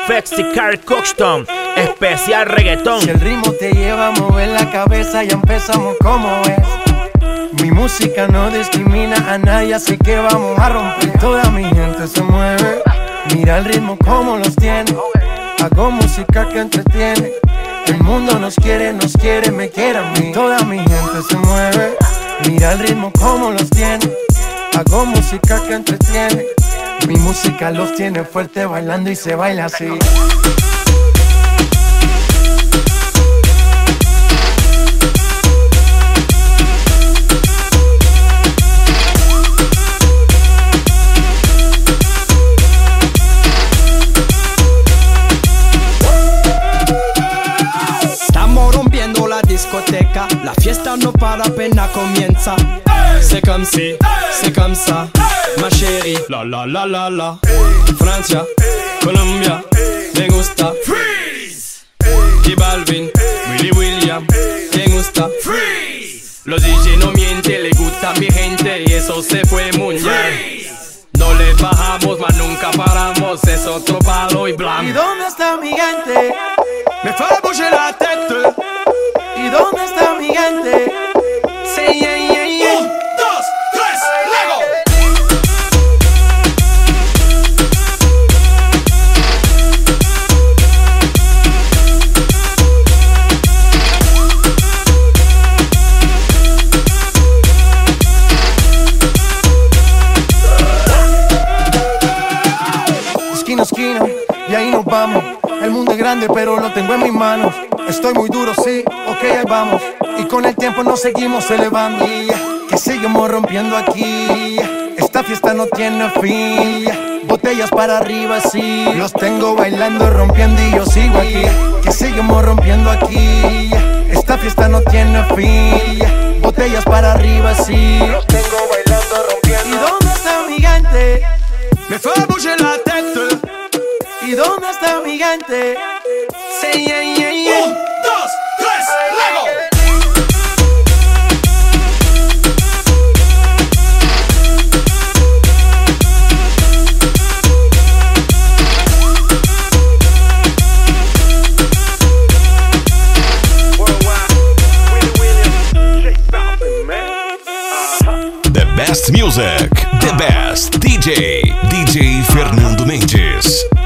Effects y Carl Coxton, especial reggaetón. Si el ritmo te lleva a mover la cabeza, ya empezamos como es. Mi música no discrimina a nadie, así que vamos a romper. Toda mi gente se mueve, mira el ritmo como los tiene. Hago música que entretiene. El mundo nos quiere, me quiere a mí. Toda mi gente se mueve, mira el ritmo como los tiene. Hago música que entretiene. Mi música los tiene fuerte bailando y se baila así. La fiesta no para, apenas comienza. C'est comme si, c'est comme ça, ma chérie. La la la la la. Francia, Colombia, me gusta. Freeze. Y Balvin, Willy William, me gusta. Freeze. Los DJ no mienten, le gusta mi gente y eso se fue mundial. No le bajamos, mas nunca paramos, es otro palo y blanco. ¿Y dónde está mi gente? Me fait bouger la tête. ¿Y dónde está mi gente? Sí, yeah, yeah, yeah. 1, 2, 3, ¡Lego! Esquina a esquina, y ahí nos vamos. El mundo es grande, pero lo tengo en mis manos. Estoy muy duro, sí, ok, ahí vamos. Y con el tiempo nos seguimos elevando. Que seguimos rompiendo aquí. Esta fiesta no tiene fin. Botellas para arriba, sí. Los tengo bailando, rompiendo y yo sigo aquí. Que seguimos rompiendo aquí. Esta fiesta no tiene fin. Botellas para arriba, sí. Los tengo bailando, rompiendo. ¿Y dónde está mi gente? Me fait bouger la tête. ¿Y dónde está mi gente? Sí, yeah, yeah, yeah. 1, 2, 3, ¡Lego! The best music, the best DJ Fernando Mendes.